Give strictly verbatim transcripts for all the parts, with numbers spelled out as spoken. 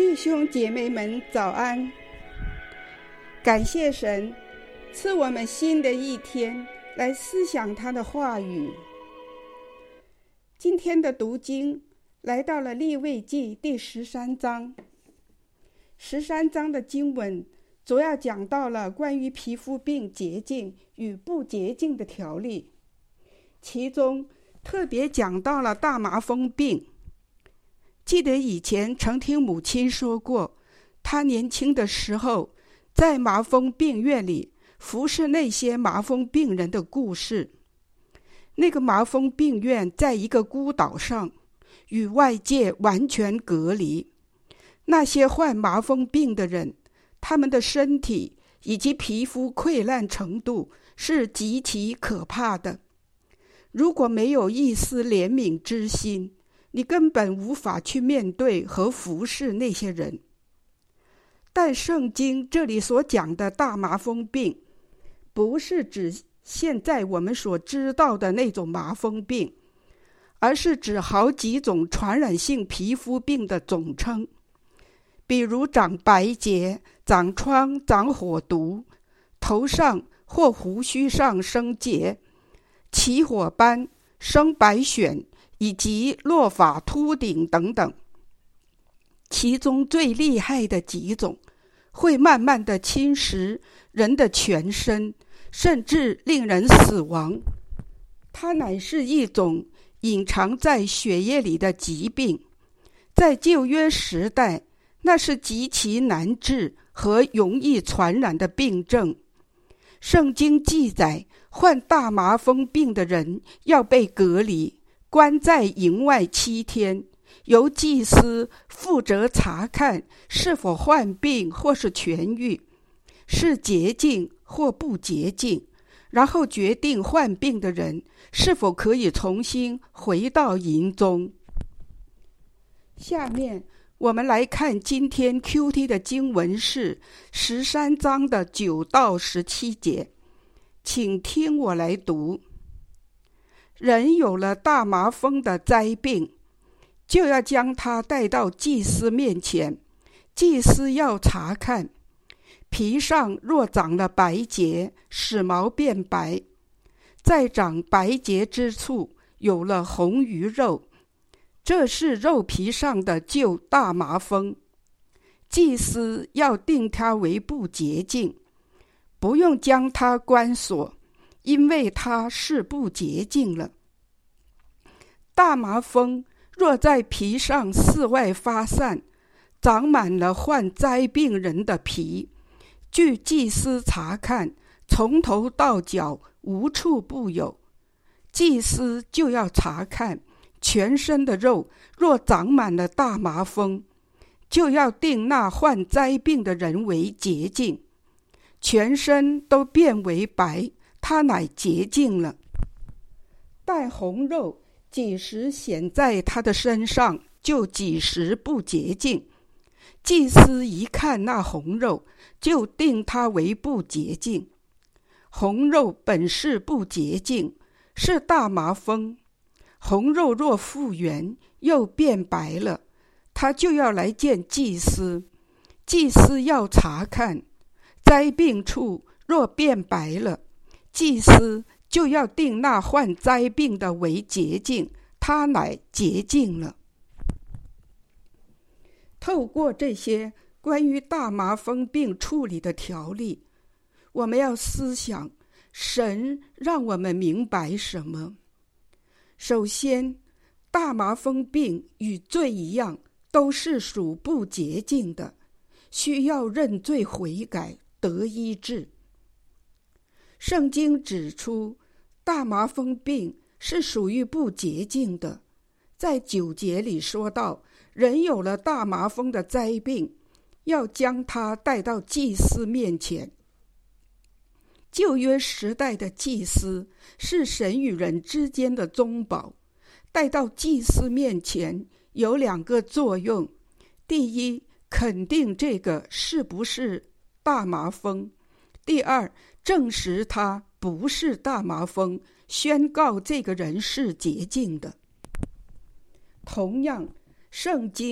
弟兄姐妹们早安，感谢神赐我们新的一天来思想他的话语。今天的读经来到了利未记第十三章。十三章的经文主要讲到了关于皮肤病洁净与不洁净的条例，其中特别讲到了大麻风病。记得以前曾听母亲说过，她年轻的时候在麻风病院里服侍那些麻风病人的故事。那个麻风病院在一个孤岛上，与外界完全隔离。那些患麻风病的人，他们的身体以及皮肤溃烂程度是极其可怕的。如果没有一丝怜悯之心，你根本无法去面对和服侍那些人。但圣经这里所讲的大麻风病，不是指现在我们所知道的那种麻风病，而是指好几种传染性皮肤病的总称，比如长白结、长疮、长火毒，头上或胡须上生结、起火斑、生白癣，以及落发秃顶等等。其中最厉害的几种会慢慢地侵蚀人的全身，甚至令人死亡。它乃是一种隐藏在血液里的疾病，在旧约时代，那是极其难治和容易传染的病症。圣经记载，患大麻风病的人要被隔离，关在营外七天，由祭司负责查看是否患病或是痊愈，是洁净或不洁净，然后决定患病的人是否可以重新回到营中。下面我们来看今天 Q T 的经文是十三章的九到十七节，请听我来读。人有了大麻风的灾病，就要将他带到祭司面前，祭司要查看，皮上若长了白结，使毛变白，在长白结之处有了红鱼肉，这是肉皮上的旧大麻风。祭司要定它为不洁净，不用将它关锁，因为它是不洁净了。大麻风若在皮上四外发散，长满了患灾病人的皮，据祭司查看，从头到脚无处不有，祭司就要查看全身的肉，若长满了大麻风，就要定那患灾病的人为洁净，全身都变为白，他乃洁净了。但红肉几时显在他的身上，就几时不洁净。祭司一看那红肉，就定他为不洁净。红肉本是不洁净，是大麻风。红肉若复原，又变白了，他就要来见祭司。祭司要查看，灾病处若变白了，祭司就要定那患灾病的为洁净，他乃洁净了。透过这些关于大麻风病处理的条例，我们要思想神让我们明白什么。首先，大麻风病与罪一样，都是属不洁净的，需要认罪悔改，得医治。圣经指出，大麻风病是属于不洁净的。在九节里说到，人有了大麻风的灾病，要将他带到祭司面前。旧约时代的祭司是神与人之间的中保，带到祭司面前有两个作用。第一，肯定这个是不是大麻风；第二，证实他不是大麻风，宣告这个人是洁净的。同样，圣经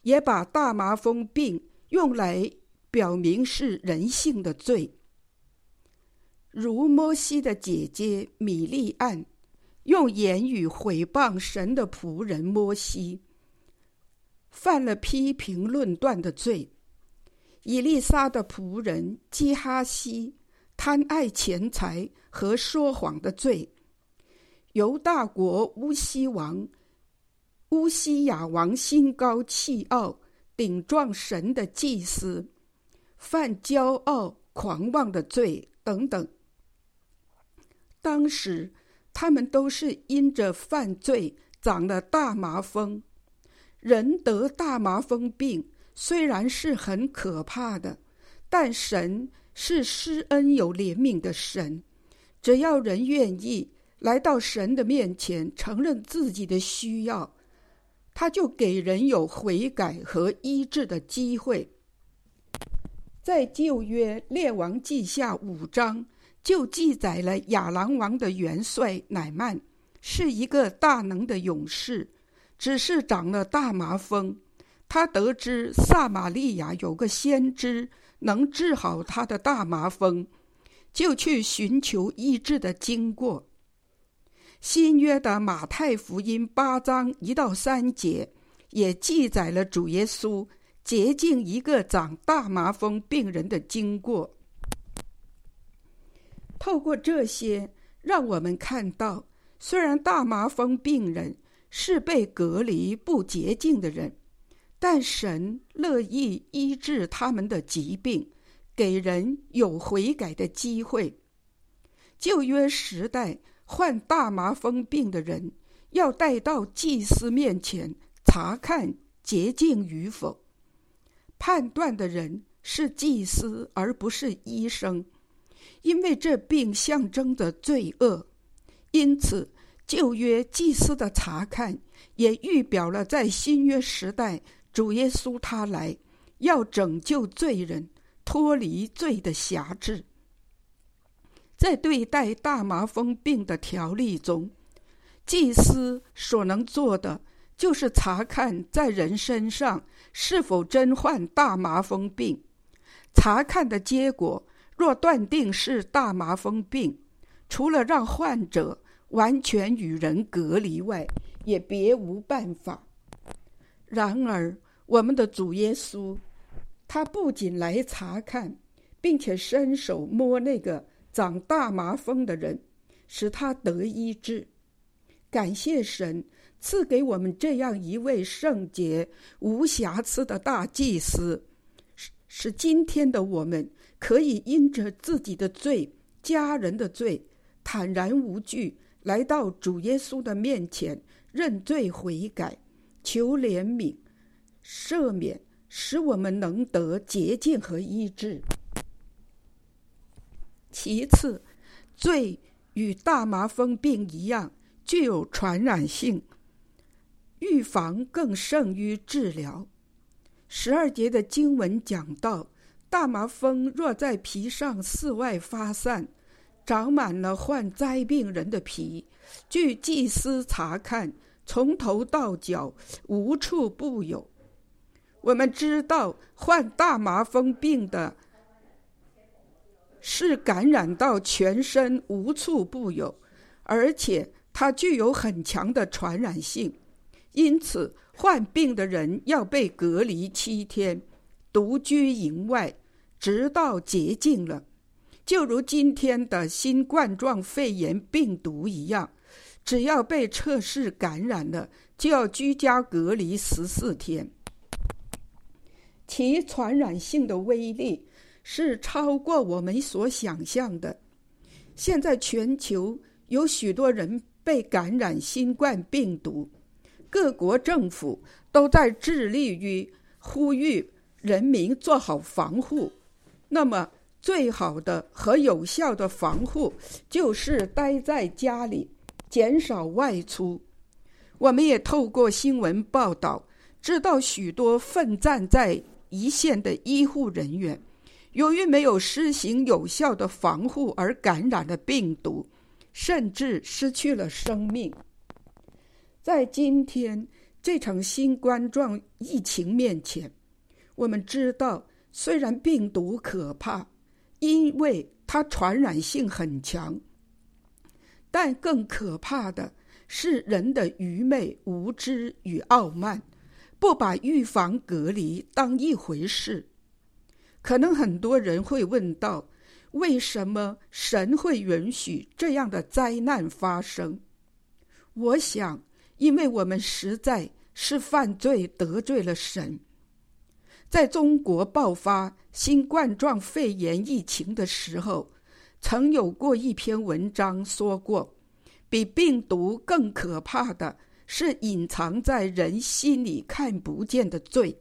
也把大麻风病用来表明是人性的罪。如摩西的姐姐米利暗用言语毁谤神的仆人摩西，犯了批评论断的罪。以利沙的仆人基哈西贪爱钱财和说谎的罪。犹大国乌西王乌西雅王心高气傲，顶撞神的祭司，犯骄傲狂妄的罪等等。当时他们都是因着犯罪长了大麻风。人得大麻风病虽然是很可怕的，但神是施恩有怜悯的神，只要人愿意来到神的面前承认自己的需要，他就给人有悔改和医治的机会。在旧约列王记下五章就记载了亚兰王的元帅乃曼是一个大能的勇士，只是长了大麻风。他得知撒玛利亚有个先知能治好他的大麻风，就去寻求医治的经过。新约的马太福音八章一到三节也记载了主耶稣洁净一个长大麻风病人的经过。透过这些，让我们看到，虽然大麻风病人是被隔离不洁净的人，但神乐意医治他们的疾病，给人有悔改的机会。旧约时代患大麻风病的人要带到祭司面前查看洁净与否，判断的人是祭司而不是医生，因为这病象征着罪恶。因此旧约祭司的查看也预表了在新约时代主耶稣他来要拯救罪人脱离罪的辖制。在对待大麻风病的条例中，祭司所能做的就是查看在人身上是否真患大麻风病。查看的结果若断定是大麻风病，除了让患者完全与人隔离外，也别无办法。然而我们的主耶稣，他不仅来查看，并且伸手摸那个长大麻风的人，使他得医治。感谢神赐给我们这样一位圣洁无瑕疵的大祭司，使今天的我们可以因着自己的罪、家人的罪，坦然无惧来到主耶稣的面前，认罪悔改，求怜悯赦免，使我们能得洁净和医治。其次，罪与大麻风病一样具有传染性，预防更胜于治疗。十二节的经文讲到，大麻风若在皮上四外发散，长满了患灾病人的皮，据祭司查看，从头到脚无处不有。我们知道患大麻风病的是感染到全身无处不有，而且它具有很强的传染性，因此患病的人要被隔离七天，独居营外，直到洁净了。就如今天的新冠状肺炎病毒一样，只要被测试感染了，就要居家隔离十四天。其传染性的威力是超过我们所想象的。现在全球有许多人被感染新冠病毒，各国政府都在致力于呼吁人民做好防护。那么最好的和有效的防护就是待在家里，减少外出。我们也透过新闻报道知道，许多奋战在一线的医护人员由于没有施行有效的防护而感染了病毒，甚至失去了生命。在今天这场新冠状疫情面前，我们知道，虽然病毒可怕，因为它传染性很强，但更可怕的是人的愚昧、无知与傲慢，不把预防隔离当一回事。可能很多人会问到，为什么神会允许这样的灾难发生？我想，因为我们实在是犯罪得罪了神。在中国爆发新冠状肺炎疫情的时候，曾有过一篇文章说过，比病毒更可怕的是隐藏在人心里看不见的罪。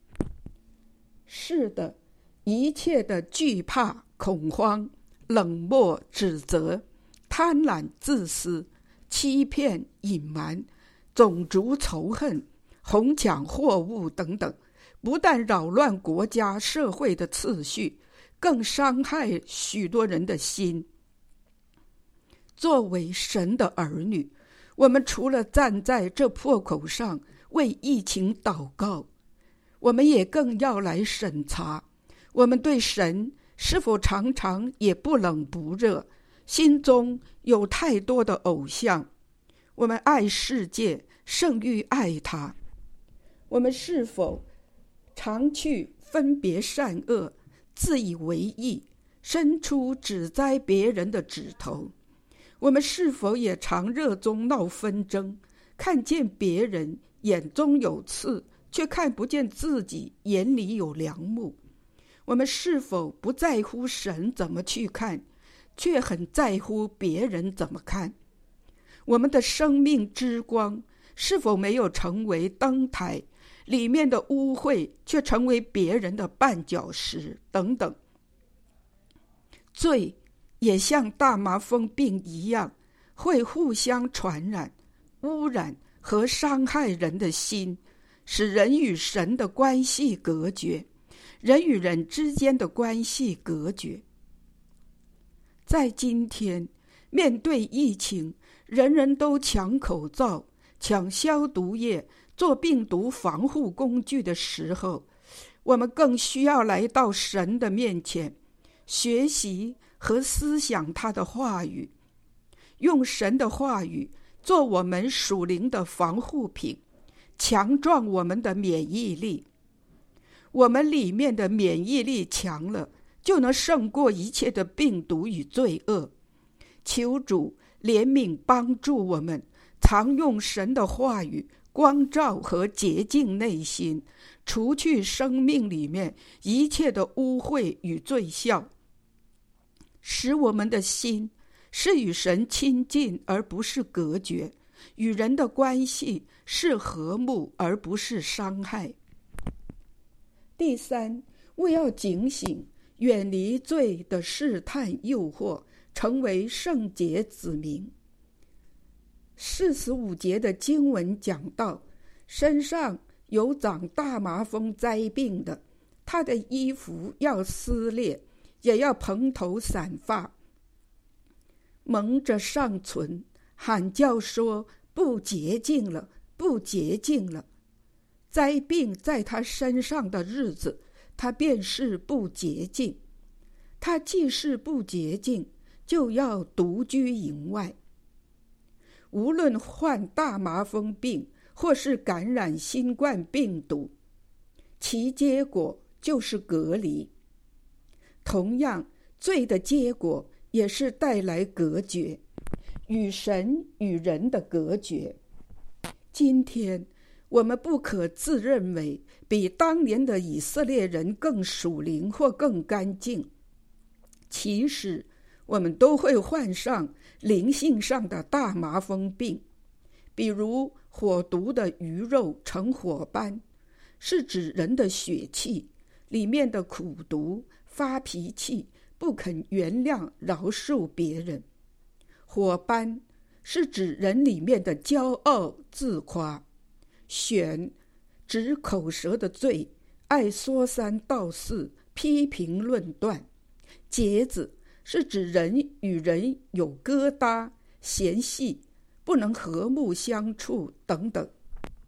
是的，一切的惧怕、恐慌、冷漠、指责、贪婪、自私、欺骗、隐瞒、种族仇恨、哄抢货物等等，不但扰乱国家社会的秩序，更伤害许多人的心。作为神的儿女，我们除了站在这破口上为疫情祷告，我们也更要来审查，我们对神是否常常也不冷不热，心中有太多的偶像。我们爱世界胜于爱他，我们是否常去分别善恶，自以为意，伸出指摘别人的指头？我们是否也常热衷闹纷争，看见别人眼中有刺，却看不见自己眼里有梁木？我们是否不在乎神怎么去看，却很在乎别人怎么看？我们的生命之光是否没有成为灯台，里面的污秽却成为别人的绊脚石等等？罪也像大麻风病一样，会互相传染、污染和伤害人的心，使人与神的关系隔绝，人与人之间的关系隔绝。在今天，面对疫情，人人都抢口罩、抢消毒液、做病毒防护工具的时候，我们更需要来到神的面前，学习和思想他的话语，用神的话语做我们属灵的防护品，强壮我们的免疫力。我们里面的免疫力强了，就能胜过一切的病毒与罪恶。求主怜悯帮助我们，常用神的话语光照和洁净内心，除去生命里面一切的污秽与罪效，使我们的心是与神亲近而不是隔绝，与人的关系是和睦而不是伤害。第三，务要警醒，远离罪的试探诱惑，成为圣洁子民。四十五节的经文讲到，身上有长大麻风灾病的，他的衣服要撕裂，也要蓬头散发，蒙着上唇，喊叫说：不洁净了，不洁净了。灾病在他身上的日子，他便是不洁净。他既是不洁净，就要独居营外。无论患大麻风病或是感染新冠病毒，其结果就是隔离。同样，罪的结果也是带来隔绝，与神与人的隔绝。今天我们不可自认为比当年的以色列人更属灵或更干净，其实我们都会患上灵性上的大麻风病。比如火毒的鱼肉成火斑，是指人的血气里面的苦毒，发脾气，不肯原谅饶恕别人。火斑是指人里面的骄傲自夸。选指口舌的罪，爱说三道四，批评论断。结子是指人与人有疙瘩、嫌隙，不能和睦相处等等。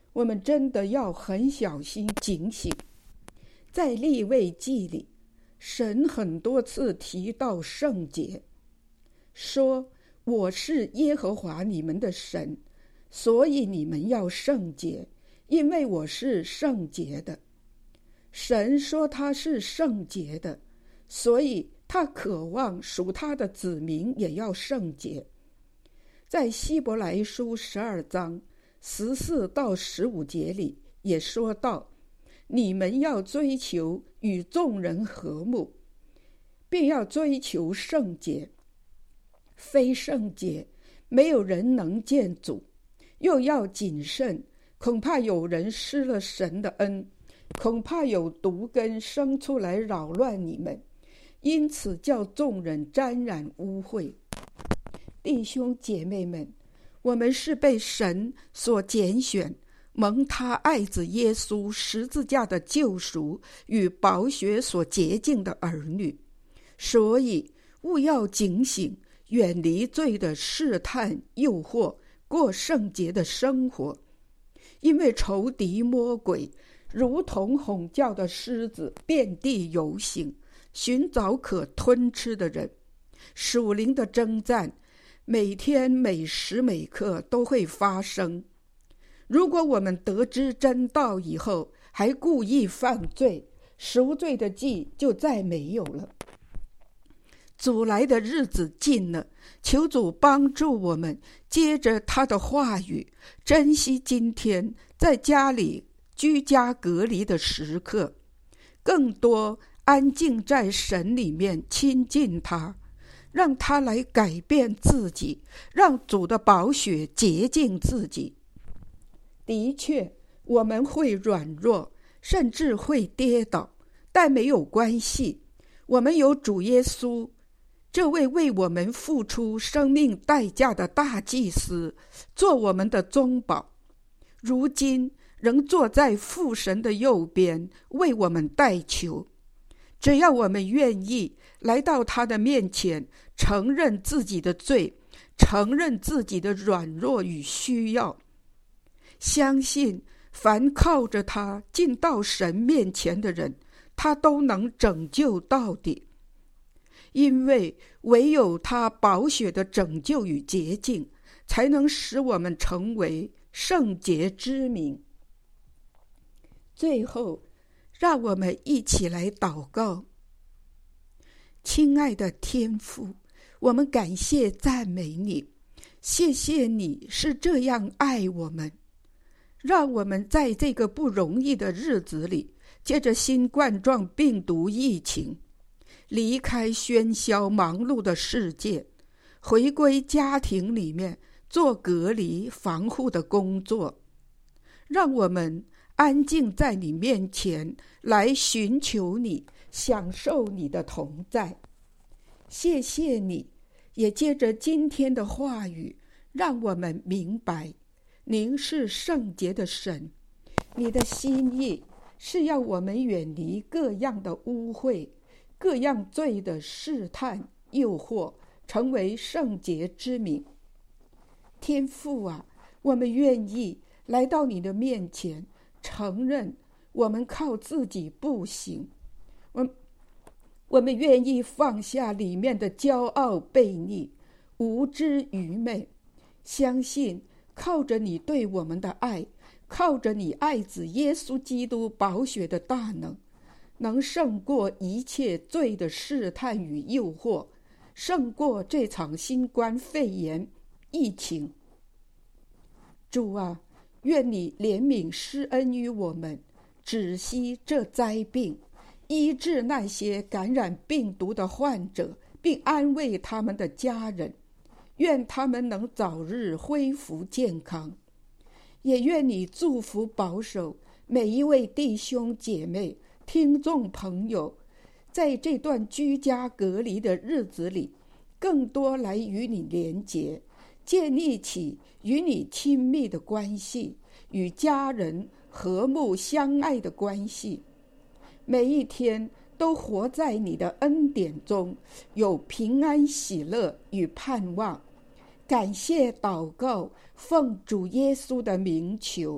我们真的要很小心警醒。在利未记里，神很多次提到圣洁，说我是耶和华你们的神，所以你们要圣洁，因为我是圣洁的。神说他是圣洁的，所以他渴望属他的子民也要圣洁。在希伯来书十二章十四到十五节里也说到，你们要追求与众人和睦，并要追求圣洁。非圣洁，没有人能见主。又要谨慎，恐怕有人失了神的恩，恐怕有毒根生出来扰乱你们，因此叫众人沾染污秽。弟兄姐妹们，我们是被神所拣选，蒙他爱子耶稣十字架的救赎与宝血所洁净的儿女，所以务要警醒，远离罪的试探诱惑，过圣洁的生活。因为仇敌魔鬼如同吼叫的狮子，遍地游行，寻找可吞吃的人。属灵的征战每天每时每刻都会发生。如果我们得知真道以后还故意犯罪，赎罪的祭就再没有了。主来的日子近了，求主帮助我们，接着他的话语，珍惜今天在家里居家隔离的时刻，更多安静在神里面亲近他，让他来改变自己，让主的宝血洁净自己。的确，我们会软弱，甚至会跌倒，但没有关系，我们有主耶稣，这位为我们付出生命代价的大祭司，做我们的中保，如今仍坐在父神的右边，为我们代求。只要我们愿意来到他的面前，承认自己的罪，承认自己的软弱与需要，相信凡靠着他进到神面前的人，他都能拯救到底。因为唯有他宝血的拯救与洁净，才能使我们成为圣洁之民。最后，让我们一起来祷告。亲爱的天父，我们感谢赞美你，谢谢你是这样爱我们，让我们在这个不容易的日子里，借着新冠状病毒疫情，离开喧嚣忙碌的世界，回归家庭里面做隔离防护的工作，让我们安静在你面前来寻求你，享受你的同在。谢谢你，也借着今天的话语，让我们明白您是圣洁的神，你的心意是要我们远离各样的污秽，各样罪的试探诱惑，成为圣洁之民。天父啊，我们愿意来到你的面前，承认我们靠自己不行，我我们愿意放下里面的骄傲悖逆、无知愚昧，相信靠着你对我们的爱，靠着你爱子耶稣基督宝血的大能，能胜过一切罪的试探与诱惑，胜过这场新冠肺炎疫情。主啊，愿你怜悯施恩于我们，止息这灾病，医治那些感染病毒的患者，并安慰他们的家人，愿他们能早日恢复健康。也愿你祝福保守每一位弟兄姐妹、听众朋友，在这段居家隔离的日子里，更多来与你连结，建立起与你亲密的关系，与家人和睦相爱的关系。每一天都活在你的恩典中，有平安喜乐与盼望。感谢祷告，奉主耶稣的名求，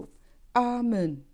阿们。